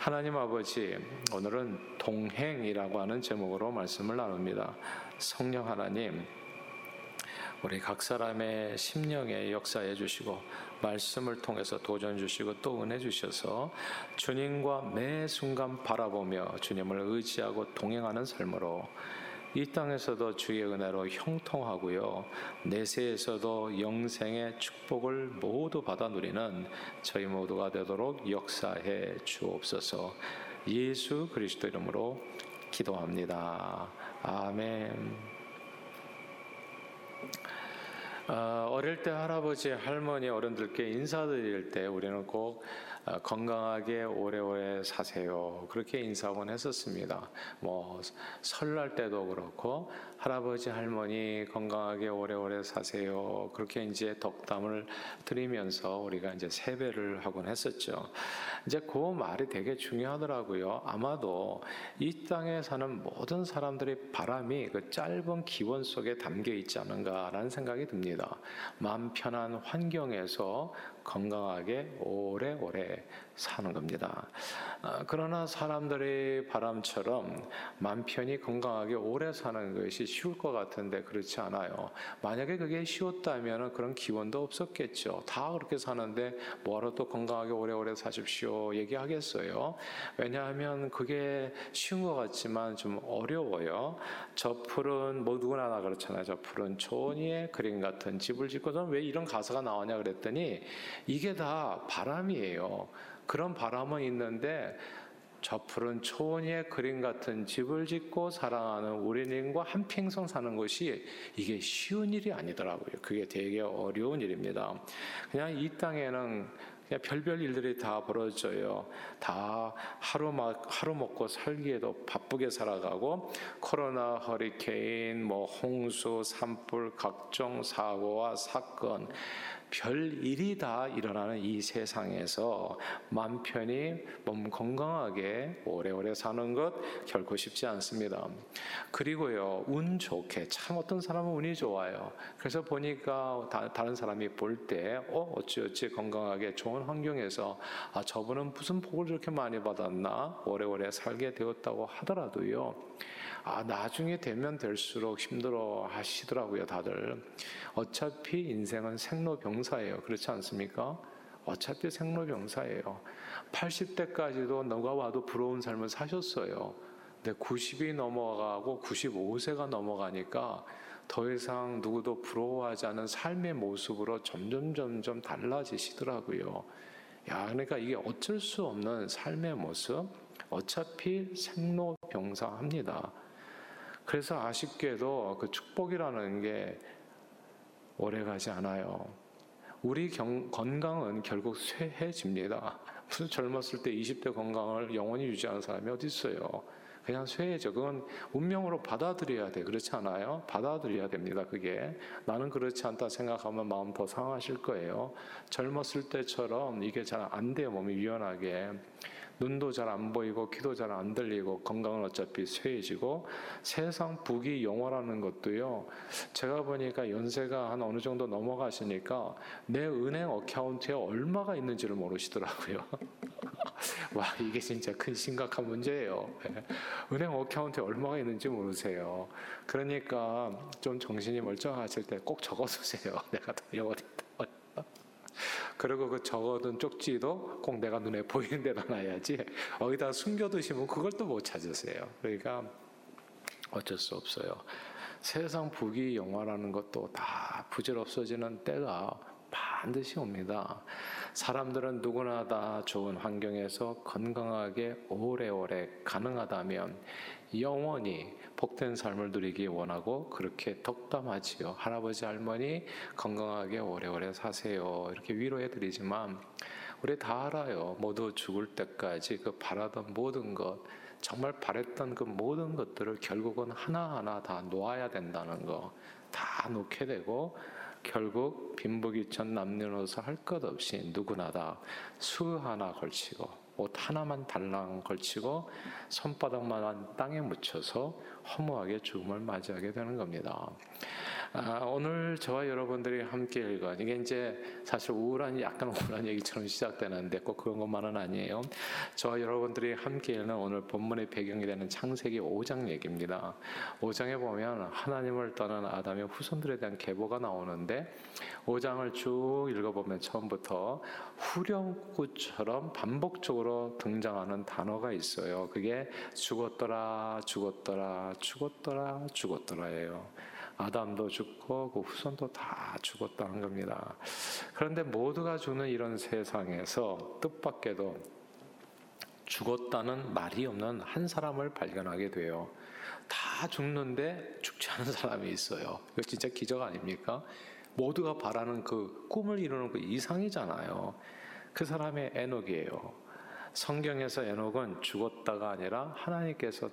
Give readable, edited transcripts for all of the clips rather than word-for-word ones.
하나님 아버지, 오늘은 동행이라고 하는 제목으로 말씀을 나눕니다. 성령 하나님, 우리 각 사람의 심령에 역사해 주시고 말씀을 통해서 도전 주시고 또 은혜 주셔서 주님과 매 순간 바라보며 주님을 의지하고 동행하는 삶으로 이 땅에서도 주의 은혜로 형통하고요, 내세에서도 영생의 축복을 모두 받아 누리는 저희 모두가 되도록 역사해 주옵소서. 예수 그리스도 이름으로 기도합니다. 아멘. 어릴 때 할아버지, 할머니, 어른들께 인사드릴 때 우리는 꼭 건강하게 오래오래 사세요, 그렇게 인사하곤 했었습니다. 설날 때도 그렇고 할아버지, 할머니 건강하게 오래오래 사세요, 그렇게 이제 덕담을 드리면서 우리가 이제 세배를 하곤 했었죠. 이제 그 말이 되게 중요하더라고요. 아마도 이 땅에 사는 모든 사람들의 바람이 그 짧은 기원 속에 담겨 있지 않은가라는 생각이 듭니다. 마음 편한 환경에서 건강하게 오래오래 사는 겁니다. 그러나 사람들의 바람처럼 마음 편히 건강하게 오래 사는 것이 쉬울 것 같은데 그렇지 않아요. 만약에 그게 쉬웠다면 그런 기원도 없었겠죠. 다 그렇게 사는데 뭐하러 또 건강하게 오래오래 사십시오 얘기하겠어요. 왜냐하면 그게 쉬운 것 같지만 좀 어려워요. 저 푸른, 누구나 다 그렇잖아요. 저 푸른 초원 위에 그림 같은 집을 짓고, 저는 왜 이런 가사가 나오냐 그랬더니 이게 다 바람이에요. 그런 바람은 있는데 저 푸른 초원 위에 그림 같은 집을 짓고 사랑하는 우리님과 한평생 사는 것이 이게 쉬운 일이 아니더라고요. 그게 되게 어려운 일입니다. 그냥 이 땅에는 그냥 별별 일들이 다 벌어져요. 다 하루 먹고 살기에도 바쁘게 살아가고, 코로나, 허리케인, 홍수, 산불, 각종 사고와 사건, 별 일이 다 일어나는 이 세상에서 마음 편히 몸 건강하게 오래오래 사는 것 결코 쉽지 않습니다. 그리고요, 운 좋게, 참 어떤 사람은 운이 좋아요. 그래서 보니까 다른 사람이 볼 때 어찌 건강하게 좋은 환경에서 저분은 무슨 복을 저렇게 많이 받았나, 오래오래 살게 되었다고 하더라도요, 나중에 되면 될수록 힘들어 하시더라고요, 다들. 어차피 인생은 생로병사예요. 그렇지 않습니까? 어차피 생로병사예요. 80대까지도 누가 와도 부러운 삶을 사셨어요. 근데 90이 넘어가고 95세가 넘어가니까 더 이상 누구도 부러워하지 않은 삶의 모습으로 점점 달라지시더라고요. 그러니까 이게 어쩔 수 없는 삶의 모습, 어차피 생로병사합니다. 그래서 아쉽게도 그 축복이라는 게 오래가지 않아요. 우리 건강은 결국 쇠해집니다. 무슨 젊었을 때 20대 건강을 영원히 유지하는 사람이 어디 있어요? 그냥 쇠해져. 그건 운명으로 받아들여야 돼. 그렇지 않아요? 받아들여야 됩니다. 그게 나는 그렇지 않다 생각하면 마음 더 상하실 거예요. 젊었을 때처럼 이게 잘 안 돼요. 몸이 유연하게. 눈도 잘 안 보이고 귀도 잘 안 들리고 건강은 어차피 쇠해지고, 세상 부귀 영화라는 것도요, 제가 보니까 연세가 한 어느 정도 넘어가시니까 내 은행 어카운트에 얼마가 있는지를 모르시더라고요. 와, 이게 진짜 큰 심각한 문제예요. 은행 어카운트에 얼마가 있는지 모르세요. 그러니까 좀 정신이 멀쩡하실 때 꼭 적어두세요. 내가 어디 있다. 그리고 그 적어둔 쪽지도 꼭 내가 눈에 보이는 데다 놔야지, 어디다 숨겨두시면 그걸 또 못 찾으세요. 그러니까 어쩔 수 없어요. 세상 부귀 영화라는 것도 다 부질없어지는 때가 반드시 옵니다. 사람들은 누구나 다 좋은 환경에서 건강하게 오래오래 가능하다면 영원히 복된 삶을 누리기 원하고 그렇게 덕담하지요. 할아버지, 할머니 건강하게 오래오래 사세요, 이렇게 위로해드리지만 우리 다 알아요. 모두 죽을 때까지 그 바라던 모든 것, 정말 바랬던 그 모든 것들을 결국은 하나하나 다 놓아야 된다는 거, 다 놓게 되고 결국 빈부귀천 남녀노소 할 것 없이 누구나 다 수 하나 걸치고 옷 하나만 달랑 걸치고 손바닥만 땅에 묻혀서 허무하게 죽음을 맞이하게 되는 겁니다. 오늘 저와 여러분들이 함께 읽은 이게 이제 사실 약간 우울한 얘기처럼 시작되는데 꼭 그런 것만은 아니에요. 저와 여러분들이 함께 읽는 오늘 본문의 배경이 되는 창세기 5장 얘기입니다. 5장에 보면 하나님을 떠난 아담의 후손들에 대한 계보가 나오는데 5장을 쭉 읽어보면 처음부터 후렴구처럼 반복적으로 등장하는 단어가 있어요. 그게 죽었더라, 죽었더라, 죽었더라, 죽었더라예요. 아담도 죽고 그 후손도 다 죽었다는 겁니다. 그런데 모두가 죽는 이런 세상에서 뜻밖에도 죽었다는 말이 없는 한 사람을 발견하게 돼요. 다 죽는데 죽지 않은 사람이 있어요. 이거 진짜 기적 아닙니까? 모두가 바라는 그 꿈을 이루는 그 이상이잖아요. 그 사람이 에녹이에요. 성경에서 에녹은 죽었다가 아니라 하나님께서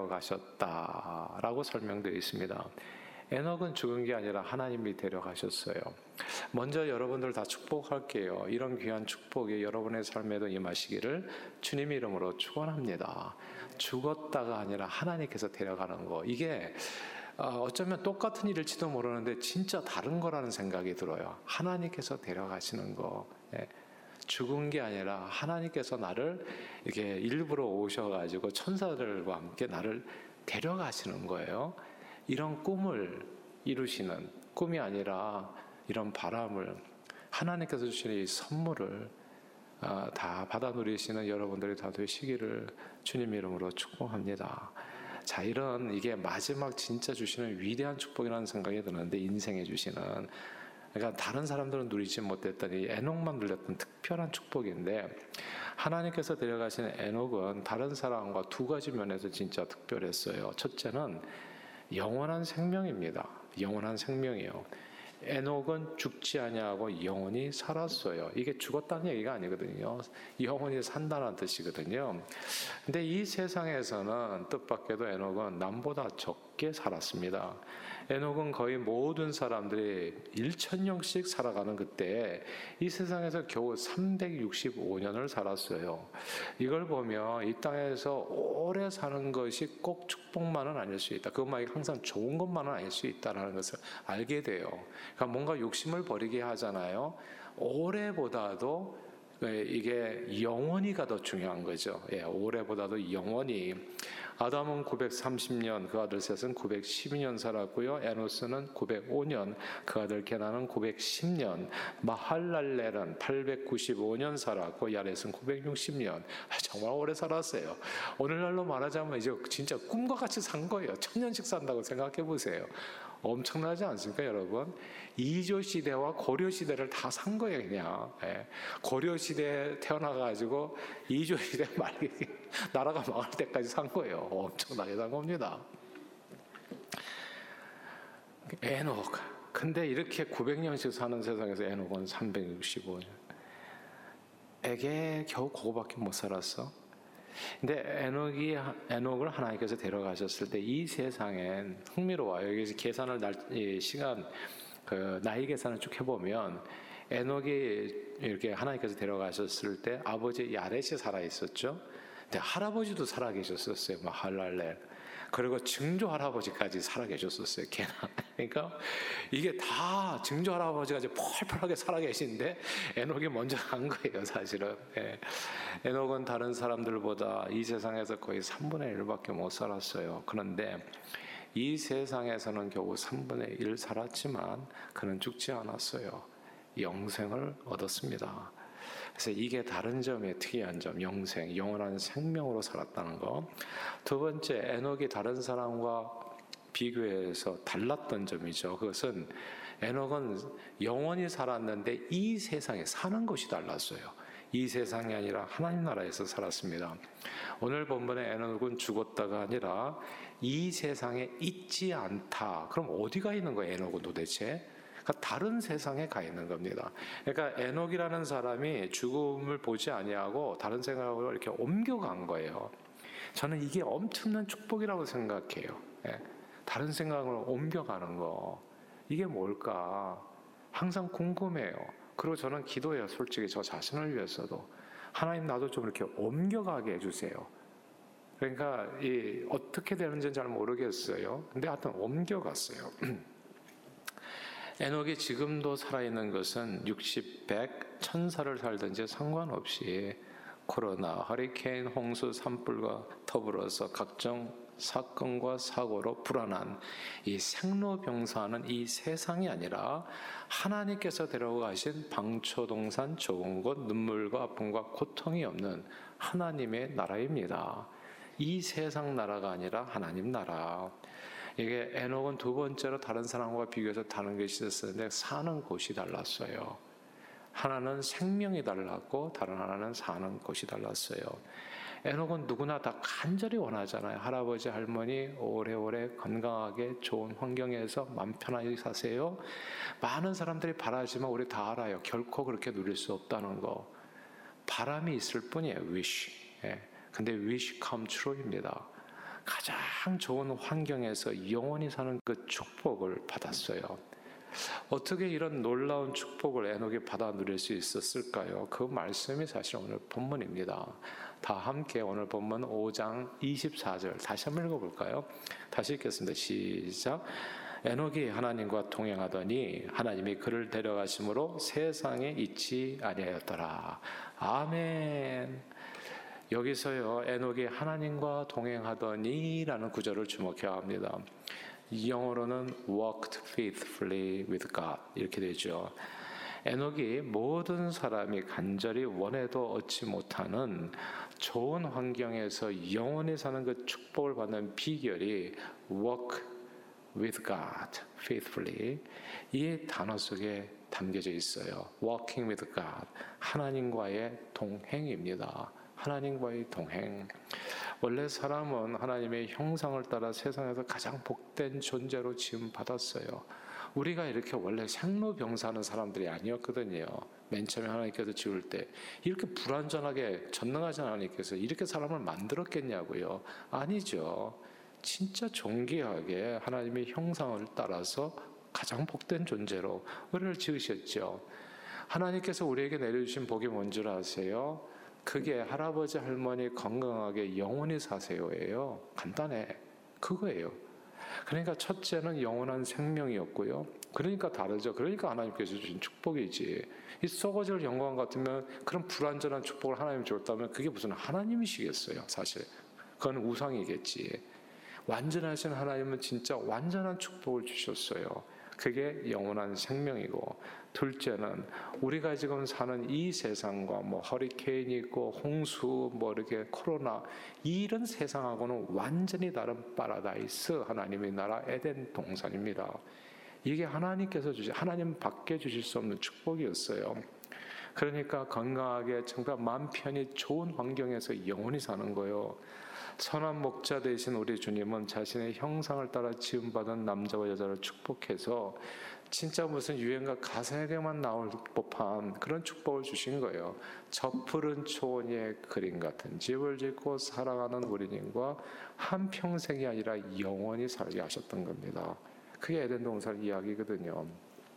데려가셨다라고 설명되어 있습니다. 에녹은 죽은 게 아니라 하나님이 데려가셨어요. 먼저 여러분들 다 축복할게요. 이런 귀한 축복이 여러분의 삶에도 임하시기를 주님 이름으로 축원합니다. 죽었다가 아니라 하나님께서 데려가는 거, 이게 어쩌면 똑같은 일일지도 모르는데 진짜 다른 거라는 생각이 들어요. 하나님께서 데려가시는 거. 죽은 게 아니라 하나님께서 나를 이렇게 일부러 오셔가지고 천사들과 함께 나를 데려가시는 거예요. 이런 꿈을 이루시는, 꿈이 아니라 이런 바람을, 하나님께서 주시는 이 선물을 다 받아 누리시는 여러분들이 다 되시기를 주님 이름으로 축복합니다. 자, 이게 마지막 진짜 주시는 위대한 축복이라는 생각이 드는데, 인생에 주시는, 그러니까 다른 사람들은 누리지 못했던 이 에녹만 누렸던 특별한 축복인데, 하나님께서 데려가신 에녹은 다른 사람과 두 가지 면에서 진짜 특별했어요. 첫째는 영원한 생명입니다. 영원한 생명이요. 에녹은 죽지 아니하고 영원히 살았어요. 이게 죽었다는 얘기가 아니거든요. 영원히 산다는 뜻이거든요. 근데 이 세상에서는 뜻밖에도 에녹은 남보다 적게 살았습니다. 에녹은 거의 모든 사람들이 1,000년씩 살아가는 그때 이 세상에서 겨우 365년을 살았어요. 이걸 보면 이 땅에서 오래 사는 것이 꼭 축복만은 아닐 수 있다. 그것만 항상 좋은 것만은 아닐 수 있다는 것을 알게 돼요. 그러니까 뭔가 욕심을 버리게 하잖아요. 오래보다도 이게 영원히가 더 중요한 거죠. 오래보다도 영원히. 아담은 930년, 그 아들 셋은 912년 살았고요. 에노스는 905년, 그 아들 게나는 910년, 마할랄렐은 895년 살았고 야렛은 960년. 정말 오래 살았어요. 오늘날로 말하자면 이제 진짜 꿈과 같이 산 거예요. 1000년씩 산다고 생각해 보세요. 엄청나지 않습니까, 여러분? 이조 시대와 고려 시대를 다 산 거예요, 그냥. 고려 시대에 태어나가지고 이조 시대 말기 나라가 망할 때까지 산 거예요. 엄청나게 산 겁니다. 에녹. 근데 이렇게 900년씩 사는 세상에서 에녹은 365년. 에게 겨우 그거밖에 못 살았어. 근데 에녹을 하나님께서 데려가셨을 때 이 세상엔 흥미로워요. 여기서 계산을 시간 나이 계산을 쭉 해보면 에녹이 이렇게 하나님께서 데려가셨을 때 아버지 야렛이 살아 있었죠. 근데 할아버지도 살아 계셨었어요. 마할랄렐. 그리고 증조 할아버지까지 살아 계셨었어요. 게나. 그러니까 이게 다 증조 할아버지가 이제 펄펄하게 살아 계신데 에녹이 먼저 간 거예요, 사실은. 에녹은 다른 사람들보다 이 세상에서 거의 3분의 1밖에 못 살았어요. 그런데 이 세상에서는 겨우 3분의 1 살았지만 그는 죽지 않았어요. 영생을 얻었습니다. 그래서 이게 다른 점의 특이한 점, 영생, 영원한 생명으로 살았다는 거. 두 번째, 에녹이 다른 사람과 비교해서 달랐던 점이죠. 그것은 에녹은 영원히 살았는데 이 세상에 사는 것이 달랐어요. 이 세상이 아니라 하나님 나라에서 살았습니다. 오늘 본문의 에녹은 죽었다가 아니라 이 세상에 있지 않다. 그럼 어디가 있는 거예요, 에녹은 도대체? 그러니까 다른 세상에 가 있는 겁니다. 그러니까 에녹이라는 사람이 죽음을 보지 아니하고 다른 생각으로 이렇게 옮겨간 거예요. 저는 이게 엄청난 축복이라고 생각해요. 다른 생각으로 옮겨가는 거. 이게 뭘까? 항상 궁금해요. 그리고 저는 기도해요. 솔직히 저 자신을 위해서도. 하나님 나도 좀 이렇게 옮겨가게 해주세요. 그러니까 어떻게 되는지는 잘 모르겠어요. 근데 하여튼 옮겨갔어요. 에녹이 지금도 살아있는 것은 60, 100, 천사를 살든지 상관없이 코로나, 허리케인, 홍수, 산불과 더불어서 각종 사건과 사고로 불안한 이 생로병사하는 이 세상이 아니라 하나님께서 데려가신 방초동산 좋은 곳, 눈물과 아픔과 고통이 없는 하나님의 나라입니다. 이 세상 나라가 아니라 하나님 나라. 이게 에녹은 두 번째로 다른 사람과 비교해서 다른 것이 있었는데 사는 곳이 달랐어요. 하나는 생명이 달랐고 다른 하나는 사는 곳이 달랐어요. 에녹은 누구나 다 간절히 원하잖아요. 할아버지 할머니 오래오래 건강하게 좋은 환경에서 마음 편하게 사세요. 많은 사람들이 바라지만 우리 다 알아요. 결코 그렇게 누릴 수 없다는 거. 바람이 있을 뿐이에요. wish. 근데 wish come true입니다. 가장 좋은 환경에서 영원히 사는 그 축복을 받았어요. 어떻게 이런 놀라운 축복을 에녹이 받아 누릴 수 있었을까요? 그 말씀이 사실 오늘 본문입니다. 다 함께 오늘 본문 5장 24절 다시 한번 읽어볼까요? 다시 읽겠습니다. 시작. 에녹이 하나님과 동행하더니 하나님이 그를 데려가심으로 세상에 있지 아니하였더라. 아멘. 여기서요, 에녹이 하나님과 동행하더니라는 구절을 주목해야 합니다. 영어로는 walked faithfully with God 이렇게 되죠. 에녹이 모든 사람이 간절히 원해도 얻지 못하는 좋은 환경에서 영원히 사는 그 축복을 받는 비결이 walk with God faithfully 이 단어 속에 담겨져 있어요. walking with God 하나님과의 동행입니다. 하나님과의 동행. 원래 사람은 하나님의 형상을 따라 세상에서 가장 복된 존재로 지음받았어요. 우리가 이렇게 원래 생로병사하는 사람들이 아니었거든요. 맨 처음에 하나님께서 지을 때 이렇게 불완전하게 전능하신 하나님께서 이렇게 사람을 만들었겠냐고요. 아니죠. 진짜 존귀하게 하나님의 형상을 따라서 가장 복된 존재로 우리를 지으셨죠. 하나님께서 우리에게 내려주신 복이 뭔 줄 아세요? 그게 할아버지 할머니 건강하게 영원히 사세요예요. 간단해. 그거예요. 그러니까 첫째는 영원한 생명이었고요. 그러니까 다르죠. 그러니까 하나님께서 주신 축복이지. 이 썩어질 영광 같으면 그런 불완전한 축복을 하나님 줬다면 그게 무슨 하나님이시겠어요. 사실 그건 우상이겠지. 완전하신 하나님은 진짜 완전한 축복을 주셨어요. 그게 영원한 생명이고, 둘째는 우리가 지금 사는 이 세상과 뭐 허리케인이 있고 홍수 뭐 이렇게 코로나 이런 세상하고는 완전히 다른 파라다이스 하나님의 나라 에덴 동산입니다. 이게 하나님께서 하나님 밖에 주실 수 없는 축복이었어요. 그러니까 건강하게 정말 마음 편히 좋은 환경에서 영원히 사는 거예요. 선한 목자 되신 우리 주님은 자신의 형상을 따라 지음받은 남자와 여자를 축복해서 진짜 무슨 유행가 가사에게만 나올 법한 그런 축복을 주신 거예요. 저 푸른 초원의 그림 같은 집을 짓고 사랑하는 우리님과 한평생이 아니라 영원히 살게 하셨던 겁니다. 그게 에덴 동산 이야기거든요.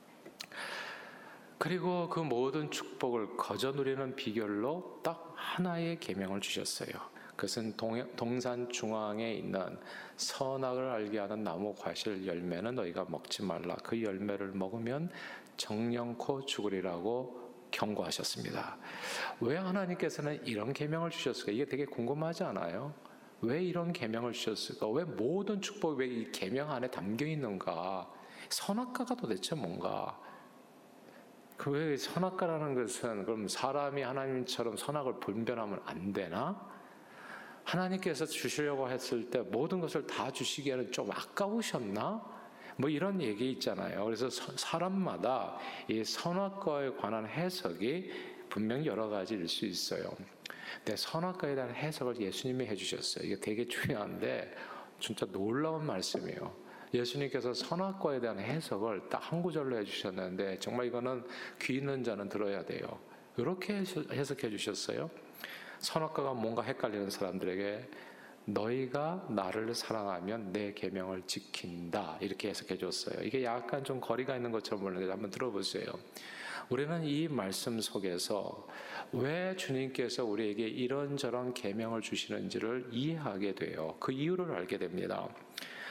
그리고 그 모든 축복을 거저 누리는 비결로 딱 하나의 계명을 주셨어요. 그것은 동산 중앙에 있는 선악을 알게 하는 나무 과실 열매는 너희가 먹지 말라. 그 열매를 먹으면 정령코 죽으리라고 경고하셨습니다. 왜 하나님께서는 이런 계명을 주셨을까? 이게 되게 궁금하지 않아요? 왜 이런 계명을 주셨을까? 왜 모든 축복이 왜 이 계명 안에 담겨 있는가? 선악과가 도대체 뭔가? 그 왜 선악과라는 것은 그럼 사람이 하나님처럼 선악을 분별하면 안 되나? 하나님께서 주시려고 했을 때 모든 것을 다 주시기에는 좀 아까우셨나? 뭐 이런 얘기 있잖아요. 그래서 사람마다 이 선악과에 관한 해석이 분명히 여러 가지일 수 있어요. 근데 선악과에 대한 해석을 예수님이 해주셨어요. 이게 되게 중요한데 진짜 놀라운 말씀이에요. 예수님께서 선악과에 대한 해석을 딱 한 구절로 해주셨는데 정말 이거는 귀 있는 자는 들어야 돼요. 이렇게 해석해 주셨어요. 선악과가 뭔가 헷갈리는 사람들에게 너희가 나를 사랑하면 내 계명을 지킨다 이렇게 해석해 줬어요. 이게 약간 좀 거리가 있는 것처럼 보이는데 한번 들어보세요. 우리는 이 말씀 속에서 왜 주님께서 우리에게 이런저런 계명을 주시는지를 이해하게 돼요. 그 이유를 알게 됩니다.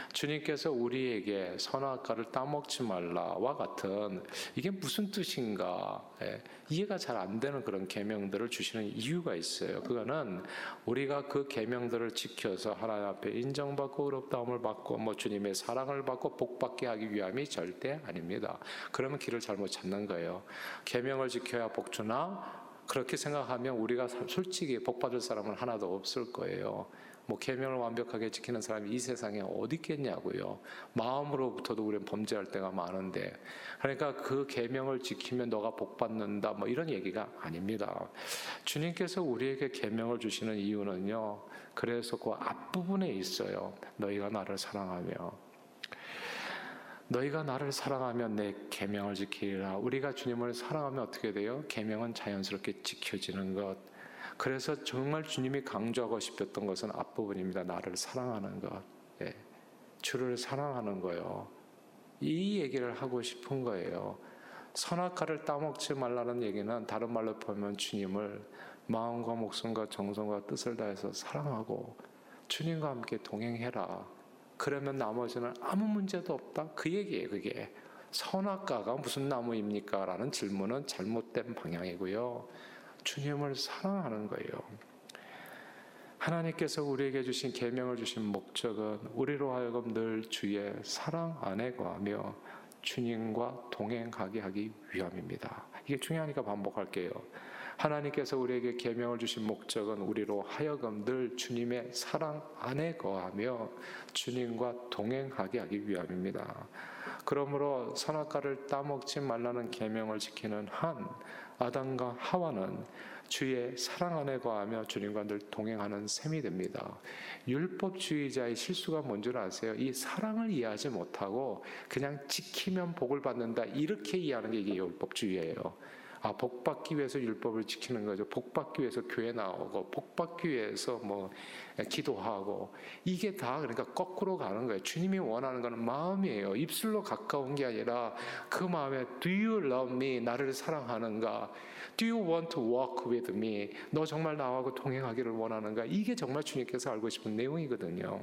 주님께서 우리에게 선악과를 따먹지 말라와 같은 이게 무슨 뜻인가 이해가 잘 안 되는 그런 계명들을 주시는 이유가 있어요. 그거는 우리가 그 계명들을 지켜서 하나님 앞에 인정받고 의롭다함을 받고 주님의 사랑을 받고 복받게 하기 위함이 절대 아닙니다. 그러면 길을 잘못 찾는 거예요. 계명을 지켜야 복 주나? 그렇게 생각하면 우리가 솔직히 복받을 사람은 하나도 없을 거예요. 계명을 완벽하게 지키는 사람이 이 세상에 어디 있겠냐고요. 마음으로부터도 우리는 범죄할 때가 많은데, 그러니까 그 계명을 지키면 너가 복받는다 이런 얘기가 아닙니다. 주님께서 우리에게 계명을 주시는 이유는요, 그래서 그 앞부분에 있어요. 너희가 나를 사랑하며 너희가 나를 사랑하면 내 계명을 지키리라. 우리가 주님을 사랑하면 어떻게 돼요? 계명은 자연스럽게 지켜지는 것. 그래서 정말 주님이 강조하고 싶었던 것은 앞부분입니다. 나를 사랑하는 것. 주를 사랑하는 거예요. 이 얘기를 하고 싶은 거예요. 선악과를 따먹지 말라는 얘기는 다른 말로 보면 주님을 마음과 목숨과 정성과 뜻을 다해서 사랑하고 주님과 함께 동행해라. 그러면 나머지는 아무 문제도 없다. 그 얘기예요. 그게 선악과가 무슨 나무입니까? 라는 질문은 잘못된 방향이고요. 주님을 사랑하는 거예요. 하나님께서 우리에게 주신 계명을 주신 목적은 우리로 하여금 늘 주의 사랑 안에 거하며 주님과 동행하게 하기 위함입니다. 이게 중요하니까 반복할게요. 하나님께서 우리에게 계명을 주신 목적은 우리로 하여금 늘 주님의 사랑 안에 거하며 주님과 동행하게 하기 위함입니다. 그러므로 선악과를 따먹지 말라는 계명을 지키는 한 아담과 하와는 주의 사랑 안에 거하며 주님과 늘 동행하는 셈이 됩니다. 율법주의자의 실수가 뭔 줄 아세요? 이 사랑을 이해하지 못하고 그냥 지키면 복을 받는다 이렇게 이해하는 게 이게 율법주의예요. 복받기 위해서 율법을 지키는 거죠. 복받기 위해서 교회 나오고 복받기 위해서 기도하고 이게 다 그러니까 거꾸로 가는 거예요. 주님이 원하는 건 마음이에요. 입술로 가까운 게 아니라 그 마음에 Do you love me? 나를 사랑하는가? Do you want to walk with me? 너 정말 나하고 동행하기를 원하는가? 이게 정말 주님께서 알고 싶은 내용이거든요.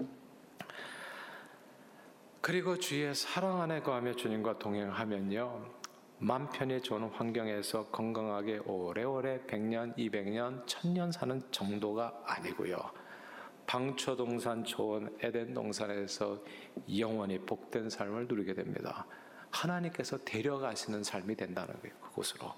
그리고 주의 사랑 안에 거하며 주님과 동행하면요, 맘 편히 좋은 환경에서 건강하게 오래오래 100년, 200년, 1000년 사는 정도가 아니고요. 방초동산 좋은 에덴 동산에서 영원히 복된 삶을 누리게 됩니다. 하나님께서 데려가시는 삶이 된다는 거예요. 그곳으로.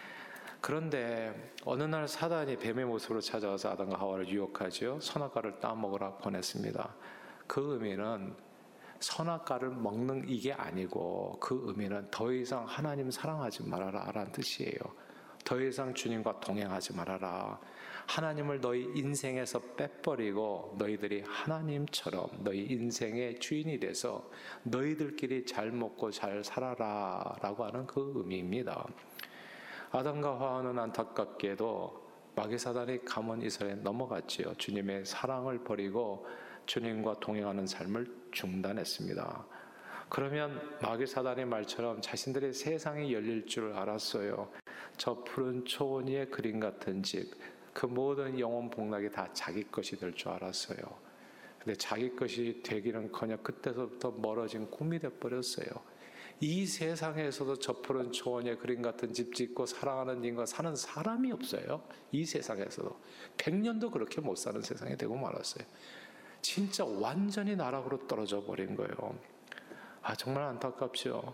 그런데 어느 날 사단이 뱀의 모습으로 찾아와서 아담과 하와를 유혹하죠. 선악과를 따먹으라 보냈습니다. 그 의미는 선악과를 먹는 이게 아니고 그 의미는 더 이상 하나님 사랑하지 말아라 라는 뜻이에요. 더 이상 주님과 동행하지 말아라. 하나님을 너희 인생에서 빼버리고 너희들이 하나님처럼 너희 인생의 주인이 돼서 너희들끼리 잘 먹고 잘 살아라 라고 하는 그 의미입니다. 아담과 하와는 안타깝게도 마귀사단의 감원 이설에 넘어갔지요. 주님의 사랑을 버리고 주님과 동행하는 삶을 중단했습니다. 그러면 마귀사단의 말처럼 자신들의 세상이 열릴 줄 알았어요. 저 푸른 초원 위의 그림 같은 집, 그 모든 영혼 복락이 다 자기 것이 될 줄 알았어요. 근데 자기 것이 되기는커녕 그때서부터 멀어진 꿈이 돼버렸어요. 이 세상에서도 저 푸른 초원의 그림 같은 집 짓고 사랑하는 님과 사는 사람이 없어요. 이 세상에서도 100년도 그렇게 못 사는 세상이 되고 말았어요. 진짜 완전히 나락으로 떨어져 버린 거예요. 정말 안타깝죠.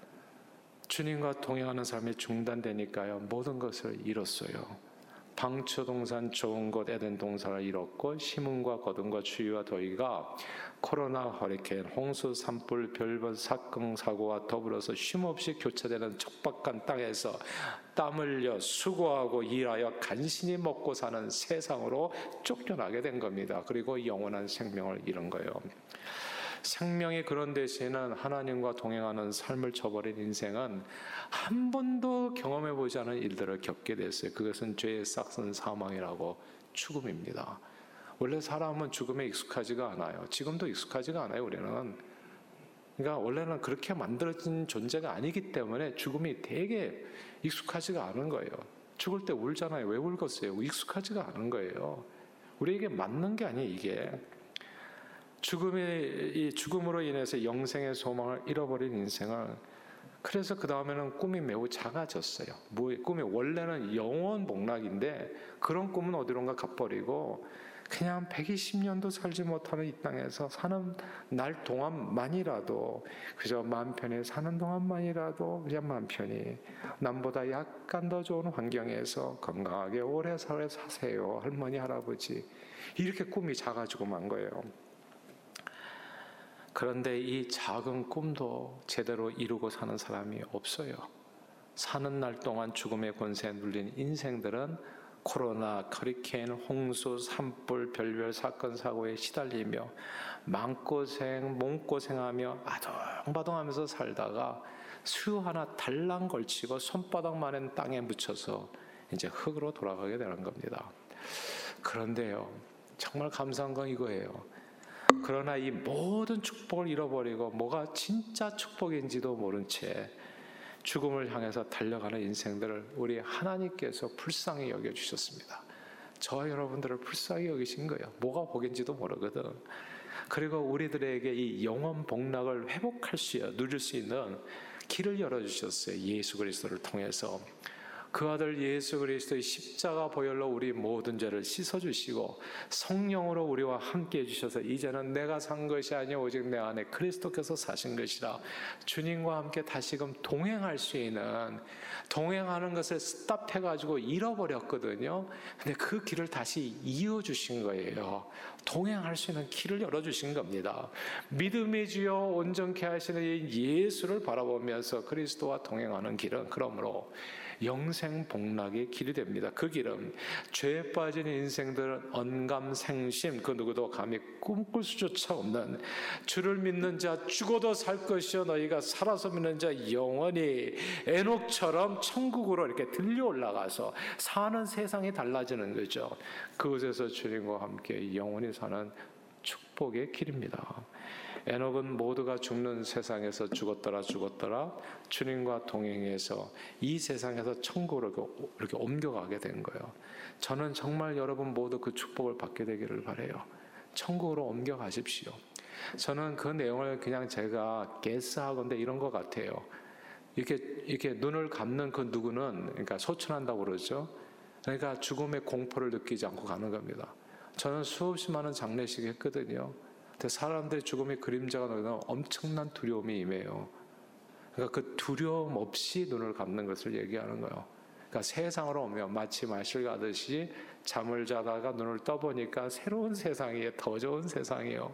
주님과 동행하는 삶이 중단되니까요, 모든 것을 잃었어요. 방초동산 좋은 곳 에덴 동산을 잃었고, 시문과 거둔과 추위와 더위가 코로나, 허리케인, 홍수, 산불, 별별 사건, 사고와 더불어서 쉼없이 교차되는 척박한 땅에서 땀 흘려 수고하고 일하여 간신히 먹고 사는 세상으로 쫓겨나게 된 겁니다. 그리고 영원한 생명을 잃은 거예요. 생명이 그런 대신은 하나님과 동행하는 삶을 저버린 인생은 한 번도 경험해보지 않은 일들을 겪게 됐어요. 그것은 죄의 싹슨 사망이라고 죽음입니다. 원래 사람은 죽음에 익숙하지가 않아요. 지금도 익숙하지가 않아요, 우리는. 그러니까 원래는 그렇게 만들어진 존재가 아니기 때문에 죽음이 되게 익숙하지가 않은 거예요. 죽을 때 울잖아요. 왜 울겠어요? 익숙하지가 않은 거예요. 우리에게 맞는 게 아니에요, 이게. 이 죽음으로 인해서 영생의 소망을 잃어버린 인생을, 그래서 그 다음에는 꿈이 매우 작아졌어요. 꿈이 원래는 영원 복락인데 그런 꿈은 어디론가 가버리고 그냥 120년도 살지 못하는 이 땅에서 사는 날 동안만이라도, 그저 마음 편히 사는 동안만이라도 그냥 마음 편히 남보다 약간 더 좋은 환경에서 건강하게 오래 사세요 할머니 할아버지, 이렇게 꿈이 작아지고 만 거예요. 그런데 이 작은 꿈도 제대로 이루고 사는 사람이 없어요. 사는 날 동안 죽음의 권세에 눌린 인생들은 코로나, 허리케인, 홍수, 산불, 별별 사건 사고에 시달리며 마음고생, 몸고생하며 아둥바둥하면서 살다가 수유 하나 달랑 걸치고 손바닥만한 땅에 묻혀서 이제 흙으로 돌아가게 되는 겁니다. 그런데요, 정말 감사한 건 이거예요. 그러나 이 모든 축복을 잃어버리고 뭐가 진짜 축복인지도 모른 채 죽음을 향해서 달려가는 인생들을 우리 하나님께서 불쌍히 여겨주셨습니다. 저와 여러분들을 불쌍히 여기신 거예요. 뭐가 복인지도 모르거든. 그리고 우리들에게 이 영원 복락을 회복할 누릴 수 있는 길을 열어주셨어요. 예수 그리스도를 통해서. 그 아들 예수 그리스도의 십자가 보혈로 우리 모든 죄를 씻어주시고 성령으로 우리와 함께 해주셔서 이제는 내가 산 것이 아니요 오직 내 안에 그리스도께서 사신 것이라, 주님과 함께 다시금 동행할 수 있는, 동행하는 것을 스탑해가지고 잃어버렸거든요. 근데 그 길을 다시 이어주신 거예요. 동행할 수 있는 길을 열어주신 겁니다. 믿음의 주여 온전케 하시는 예수를 바라보면서 그리스도와 동행하는 길은 그러므로 영생 복락의 길이 됩니다. 그 길은 죄에 빠진 인생들은 언감생심, 그 누구도 감히 꿈꿀 수조차 없는 주를 믿는 자 죽어도 살 것이요 너희가 살아서 믿는 자 영원히 에녹처럼 천국으로 이렇게 들려 올라가서 사는 세상이 달라지는 거죠. 그곳에서 주님과 함께 영원히 사는 축복의 길입니다. 에녹은 모두가 죽는 세상에서 죽었더라 주님과 동행해서 이 세상에서 천국으로 이렇게 옮겨가게 된 거예요. 저는 정말 여러분 모두 그 축복을 받게 되기를 바라요. 천국으로 옮겨가십시오. 저는 그 내용을 그냥 제가 게스하건대 이런 것 같아요. 이렇게 눈을 감는 그 누구는, 그러니까 소천한다고 그러죠. 그러니까 죽음의 공포를 느끼지 않고 가는 겁니다. 저는 수없이 많은 장례식 했거든요. 사람들의 죽음의 그림자가 나오면 엄청난 두려움이 임해요. 그러니까 그 두려움 없이 눈을 감는 것을 얘기하는 거예요. 그러니까 세상으로 오면 마치 마실 가듯이 잠을 자다가 눈을 떠보니까 새로운 세상이에요. 더 좋은 세상이에요.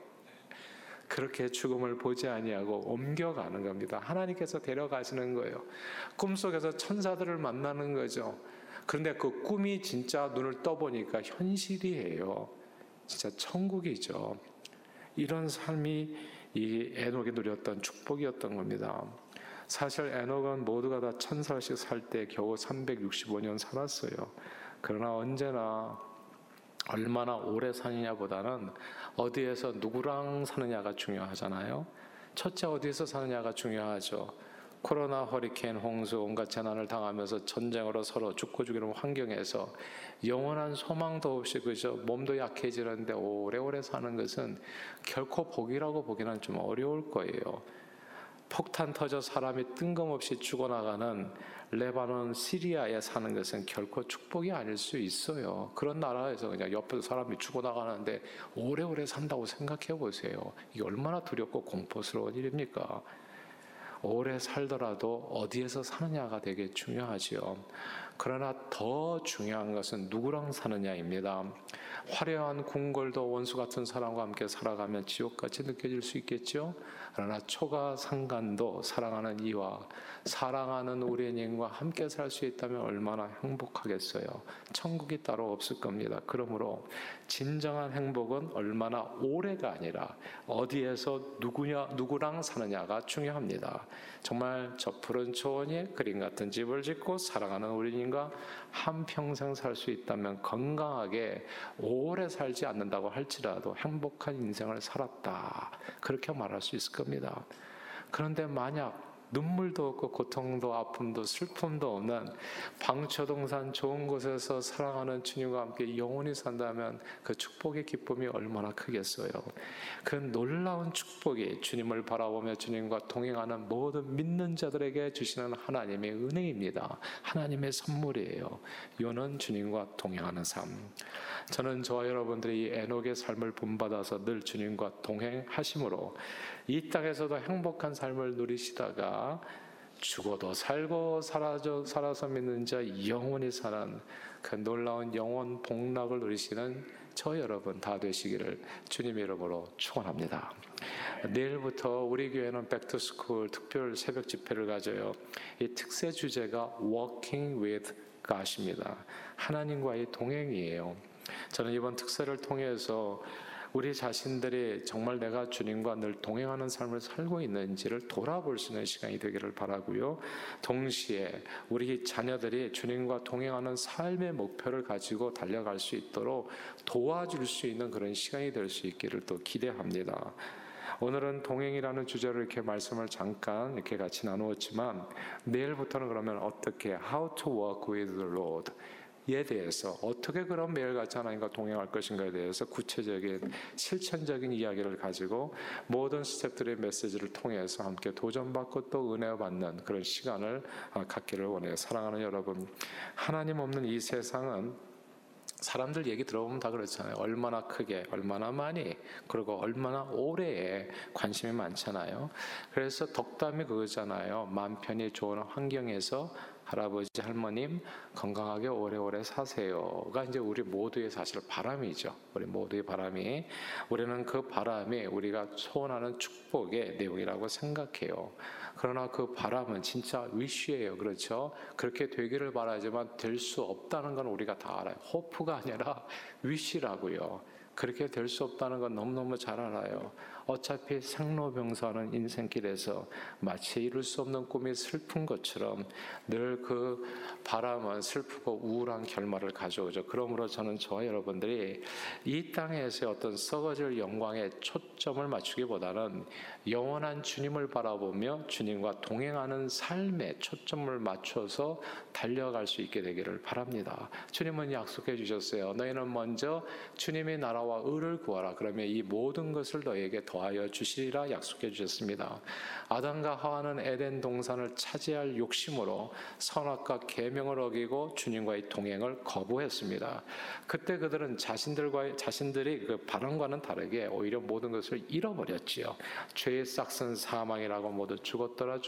그렇게 죽음을 보지 아니하고 옮겨가는 겁니다. 하나님께서 데려가시는 거예요. 꿈속에서 천사들을 만나는 거죠. 그런데 그 꿈이 진짜 눈을 떠보니까 현실이에요. 진짜 천국이죠. 이런 삶이 이 에녹이 누렸던 축복이었던 겁니다. 사실 에녹은 모두가 다 1000살씩 살 때 겨우 365년 살았어요. 그러나 언제나 얼마나 오래 사느냐보다는 어디에서 누구랑 사느냐가 중요하잖아요. 첫째, 어디에서 사느냐가 중요하죠. 코로나, 허리케인, 홍수, 온갖 재난을 당하면서 전쟁으로 서로 죽고 죽이는 환경에서 영원한 소망도 없이 그저 몸도 약해지는데 오래오래 사는 것은 결코 복이라고 보기는 좀 어려울 거예요. 폭탄 터져 사람이 뜬금없이 죽어나가는 레바논, 시리아에 사는 것은 결코 축복이 아닐 수 있어요. 그런 나라에서 그냥 옆에서 사람이 죽어나가는데 오래오래 산다고 생각해 보세요. 이게 얼마나 두렵고 공포스러운 일입니까? 오래 살더라도 어디에서 사느냐가 되게 중요하지요. 그러나 더 중요한 것은 누구랑 사느냐입니다. 화려한 궁궐도 원수 같은 사람과 함께 살아가면 지옥같이 느껴질 수 있겠죠. 그러나 초가 상간도 사랑하는 이와 사랑하는 우리님과 함께 살 수 있다면 얼마나 행복하겠어요. 천국이 따로 없을 겁니다. 그러므로 진정한 행복은 얼마나 오래가 아니라 어디에서 누구랑 사느냐가 중요합니다. 정말 저 푸른 초원에 그림 같은 집을 짓고 사랑하는 우리님과 한평생 살 수 있다면 건강하게 오래 살지 않는다고 할지라도 행복한 인생을 살았다, 그렇게 말할 수 있을 겁니다. 그런데 만약 눈물도 없고 고통도 아픔도 슬픔도 없는 방초동산 좋은 곳에서 사랑하는 주님과 함께 영원히 산다면 그 축복의 기쁨이 얼마나 크겠어요. 그 놀라운 축복이 주님을 바라보며 주님과 동행하는 모든 믿는 자들에게 주시는 하나님의 은혜입니다. 하나님의 선물이에요. 이거는 주님과 동행하는 삶. 저는 저와 여러분들이 이 에녹의 삶을 본받아서 늘 주님과 동행하심으로 이 땅에서도 행복한 삶을 누리시다가 죽어도 살고 살아서 믿는 자 영원히 사는 그 놀라운 영원 복락을 누리시는 저 여러분 다 되시기를 주님의 이름으로 축원합니다. 내일부터 우리 교회는 백투스쿨 특별 새벽 집회를 가져요. 이 특세 주제가 Walking with God입니다. 하나님과의 동행이에요. 저는 이번 특세를 통해서 우리 자신들이 정말 내가 주님과 늘 동행하는 삶을 살고 있는지를 돌아볼 수 있는 시간이 되기를 바라고요. 동시에 우리 자녀들이 주님과 동행하는 삶의 목표를 가지고 달려갈 수 있도록 도와줄 수 있는 그런 시간이 될 수 있기를 또 기대합니다. 오늘은 동행이라는 주제로 이렇게 말씀을 잠깐 이렇게 같이 나누었지만 내일부터는 그러면 어떻게 How to walk with the Lord 에 대해서 어떻게 그런 매일같이 하나님과 동행할 것인가에 대해서 구체적인 실천적인 이야기를 가지고 모든 스태프들의 메시지를 통해서 함께 도전받고 또 은혜 받는 그런 시간을 갖기를 원해요. 사랑하는 여러분, 하나님 없는 이 세상은 사람들 얘기 들어보면 다 그렇잖아요. 얼마나 크게, 얼마나 많이, 그리고 얼마나 오래에 관심이 많잖아요. 그래서 덕담이 그거잖아요. 마음 편히 좋은 환경에서 할아버지, 할머님 건강하게 오래오래 사세요가 이제 우리 모두의 사실 바람이죠. 우리 모두의 바람이, 우리는 그 바람이 우리가 소원하는 축복의 내용이라고 생각해요. 그러나 그 바람은 진짜 wish예요. 그렇죠? 그렇게 되기를 바라지만 될 수 없다는 건 우리가 다 알아요. hope가 아니라 wish라고요. 그렇게 될 수 없다는 건 너무너무 잘 알아요. 어차피 생로병사하는 인생길에서 마치 이룰 수 없는 꿈이 슬픈 것처럼 늘 그 바람은 슬프고 우울한 결말을 가져오죠. 그러므로 저는 저와 여러분들이 이 땅에서의 어떤 썩어질 영광에 초점을 맞추기보다는 영원한 주님을 바라보며 주님과 동행하는 삶에 초점을 맞춰서 달려갈 수 있게 되기를 바랍니다. 주님은 약속해 주셨어요. 너희는 먼저 주님의 나라와 의를 구하라. 그러면 이 모든 것을 너희에게 더하여 주시리라 약속해 주셨습니다. 아담과 하와는 에덴 동산을 차지할 욕심으로 선악과 계명을 어기고 주님과의 동행을 거부했습니다. 그때 그들은 자신들이 그 바람과는 다르게 오히려 모든 것을 잃어버렸지요. 죄의 싹슨 사망이라고 모두 죽었더라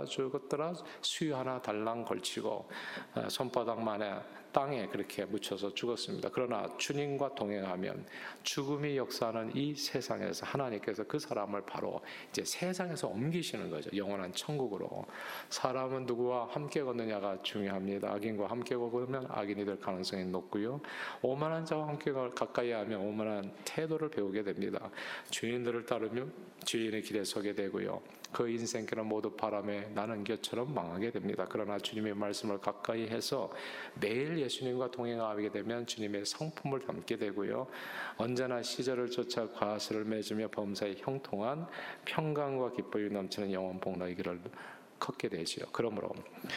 수유 하나 달랑 걸치고 손바닥만에 땅에 그렇게 묻혀서 죽었습니다. 그러나 주님과 동행하면 죽음이 역사하는 이 세상에서 하나님께서 그 사람을 바로 이제 세상에서 옮기시는 거죠. 영원한 천국으로. 사람은 누구와 함께 걷느냐가 중요합니다. 악인과 함께 걷으면 악인이 될 가능성이 높고요. 오만한 자와 함께 가까이 하면 오만한 태도를 배우게 됩니다. 주인들을 따르면 주인의 길에 서게 되고요. 그 인생길은 모두 바람에 나는 겨처럼 망하게 됩니다. 그러나 주님의 말씀을 가까이 해서 매일 예수님과 동행하게 되면 주님의 성품을 담게 되고요. 언제나 시절을 쫓아 과실을 맺으며 범사에 형통한 평강과 기쁨이 넘치는 영원 복락의 길을 걷게 되지요. 그러므로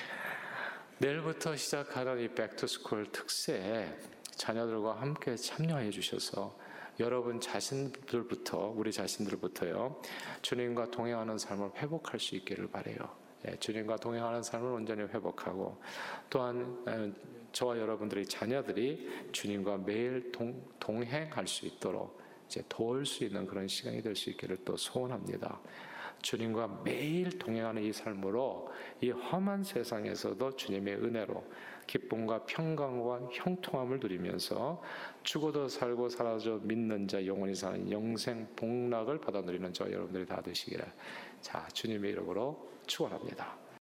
내일부터 시작하는 이 백투스쿨 특세에 자녀들과 함께 참여해 주셔서 여러분 자신들부터, 우리 자신들부터요, 주님과 동행하는 삶을 회복할 수 있기를 바라요. 주님과 동행하는 삶을 온전히 회복하고, 또한 저와 여러분들의 자녀들이 주님과 매일 동행할 수 있도록 이제 도울 수 있는 그런 시간이 될 수 있기를 또 소원합니다. 주님과 매일 동행하는 이 삶으로 이 험한 세상에서도 주님의 은혜로 기쁨과 평강과 형통함을 누리면서 죽어도 살고 살아도 믿는 자 영원히 사는 영생 복락을 받아 누리는 저 여러분들이 다 되시기를 자 주님의 이름으로 축원합니다.